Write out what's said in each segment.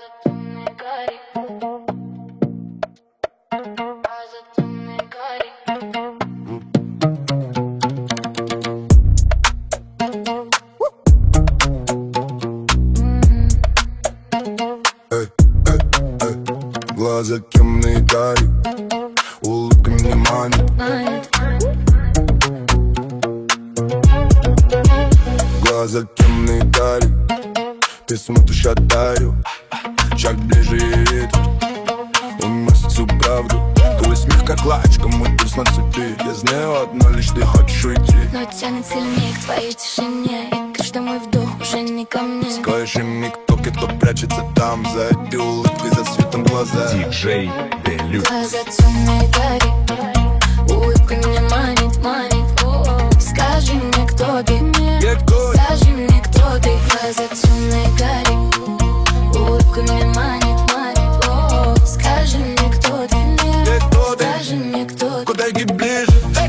Глаза темные гарри, улыбка меня манит. Глаза темные гарри, ты смотришь, одарю. Шаг ближе и ритм, он носит всю правду. Твой смех как лачка, мой пульс на цепи. Я знаю одно, лишь ты хочешь уйти. Но тянет сильнее к твоей тишине, и каждый мой вдох уже не ко мне. Скажи мне, кто прячется там, за этой улыбкой, за светом глаза. Диджей Делюкс. Глаза темные гарри, улыбка меня манит, манит. О, скажи мне, кто ты, скажи мне, кто ты. Глаза темные гарри, улыбка меня манит, манит. О, скажи мне, кто ты, скажи мне, кто ты. Подойди ближе.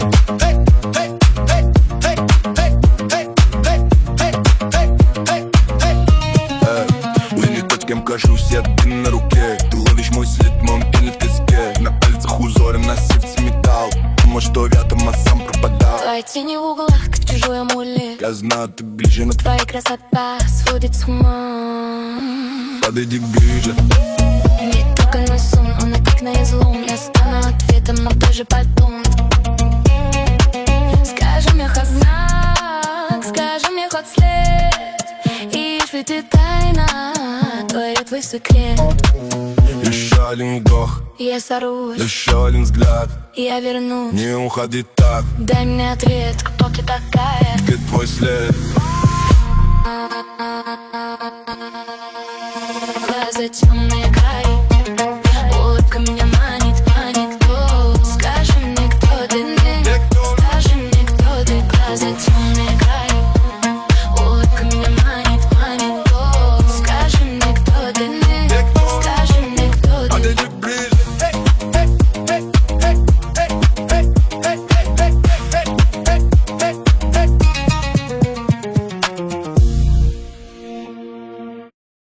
Кем кажусь, я дым на руке. Ты ловишь мой след, мой пень в песке. На пальцах узоры, на сердце металл. Думал, что рядом, а сам пропадал. Твои тени в углах, как чужой амулет. Я знаю, ты ближе, но твоя красота сводит с ума. Подойди ближе. Ведь только мой сон, он и как на излом. Я стану ответом, но тоже потом. Скажи мне хоть знак, скажи мне хоть след. И ведь и тайна, твой секрет. Еще один вдох, я сорвусь. еще один взгляд, я вернусь. не уходи так. Дай мне ответ, кто ты такая. Где твой след? Глаза темные,